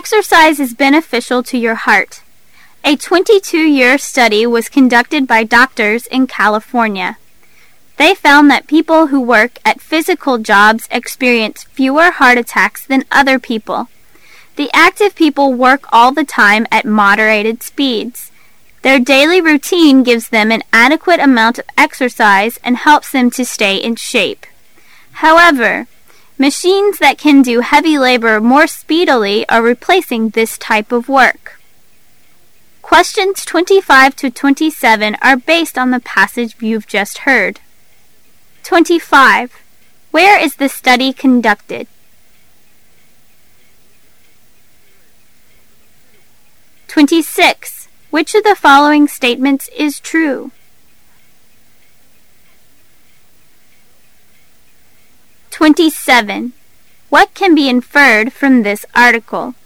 Exercise is beneficial to your heart. A 22-year study was conducted by doctors in California. They found that people who work at physical jobs experience fewer heart attacks than other people. The active people work all the time at moderated speeds. Their daily routine gives them an adequate amount of exercise and helps them to stay in shape. However, machines that can do heavy labor more speedily are replacing this type of work. Questions 25 to 27 are based on the passage you've just heard. 25. Where is the study conducted? 26. Which of the following statements is true? 27. What can be inferred from this article?